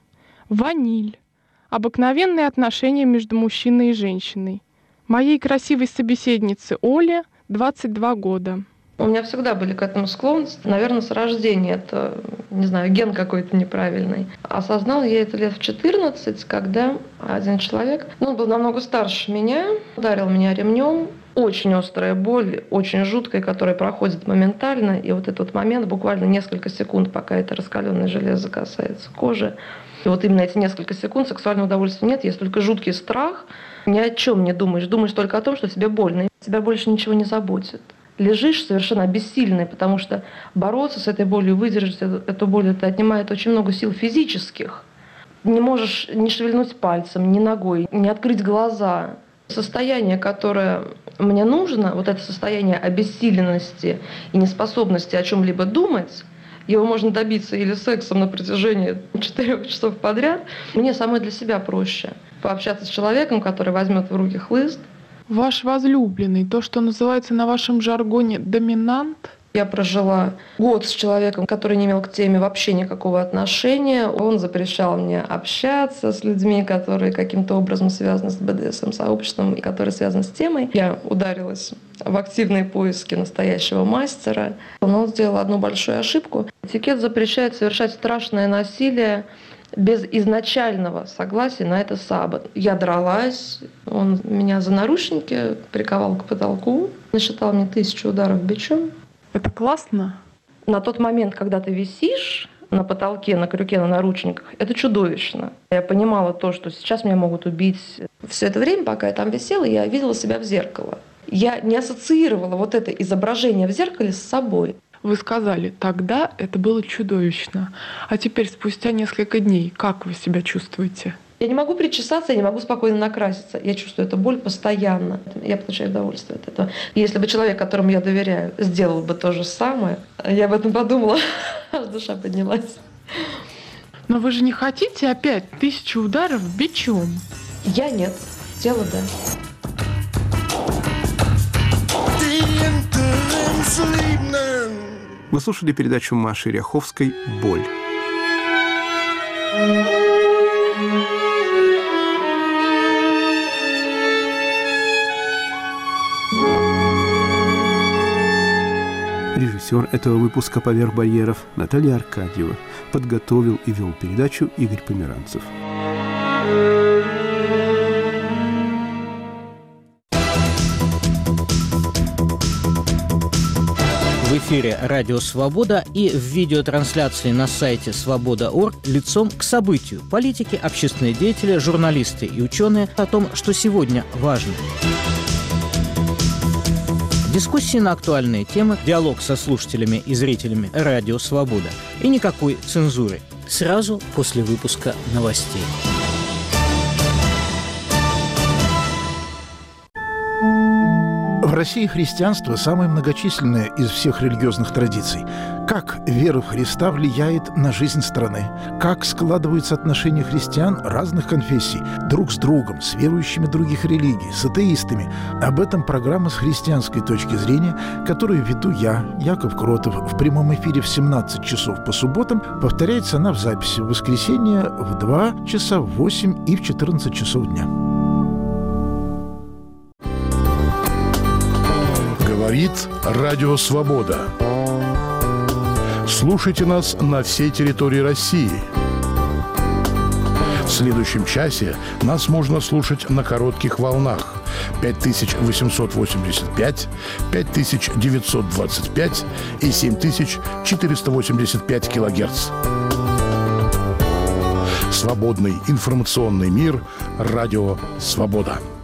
Ваниль – обыкновенные отношения между мужчиной и женщиной. Моей красивой собеседнице Оле 22 года. У меня всегда были к этому склонности. Наверное, с рождения. Это, не знаю, ген какой-то неправильный. Осознал я это лет в 14, когда один человек, он был намного старше меня, ударил меня ремнем. Очень острая боль, очень жуткая, которая проходит моментально. И вот этот момент, буквально несколько секунд, пока это раскаленное железо касается кожи. И вот именно эти несколько секунд сексуального удовольствия нет, есть только жуткий страх. Ни о чем не думаешь. Думаешь только о том, что тебе больно. И тебя больше ничего не заботит. Лежишь совершенно обессиленный, потому что бороться с этой болью, выдержать эту боль, это отнимает очень много сил физических. Не можешь ни шевельнуть пальцем, ни ногой, ни открыть глаза. Состояние, которое мне нужно, вот это состояние обессиленности и неспособности о чем-либо думать, его можно добиться или сексом на протяжении 4 часов подряд. Мне самой для себя проще пообщаться с человеком, который возьмет в руки хлыст. Ваш возлюбленный, то, что называется на вашем жаргоне доминант? Я прожила год с человеком, который не имел к теме вообще никакого отношения. Он запрещал мне общаться с людьми, которые каким-то образом связаны с БДСМ-сообществом и которые связаны с темой. Я ударилась в активные поиски настоящего мастера. Но он сделал одну большую ошибку. Этикет запрещает совершать страшное насилие без изначального согласия на это саба. Я дралась, он меня за наручники приковал к потолку, насчитал мне 1000 ударов бичом. Это классно? На тот момент, когда ты висишь на потолке, на крюке, на наручниках, это чудовищно. Я понимала то, что сейчас меня могут убить. Все это время, пока я там висела, я видела себя в зеркало. Я не ассоциировала вот это изображение в зеркале с собой. Вы сказали, тогда это было чудовищно. А теперь, спустя несколько дней, как вы себя чувствуете? Я не могу причесаться, я не могу спокойно накраситься. Я чувствую эту боль постоянно. Я получаю удовольствие от этого. Если бы человек, которому я доверяю, сделал бы то же самое, я об этом подумала, аж душа поднялась. Но вы же не хотите опять 1000 ударов бичом? Я нет. Тело да. Вы слушали передачу Маши Ряховской «Боль». Режиссер этого выпуска «Поверх барьеров» Наталья Аркадьева. Подготовил и вел передачу Игорь Померанцев. В эфире «Радио Свобода» и в видеотрансляции на сайте свобода.орг лицом к событию. Политики, общественные деятели, журналисты и ученые о том, что сегодня важно. Дискуссии на актуальные темы, диалог со слушателями и зрителями «Радио Свобода» и никакой цензуры. Сразу после выпуска новостей. В России христианство самое многочисленное из всех религиозных традиций. Как вера в Христа влияет на жизнь страны? Как складываются отношения христиан разных конфессий друг с другом, с верующими других религий, с атеистами? Об этом программа с христианской точки зрения, которую веду я, Яков Кротов, в прямом эфире в 17 часов по субботам. Повторяется она в записи в воскресенье в 2 часа, в 8 и в 14 часов дня. Говорит Радио Свобода. Слушайте нас на всей территории России. В следующем часе нас можно слушать на коротких волнах 5885, 5925 и 7485 килогерц. Свободный информационный мир. Радио «Свобода».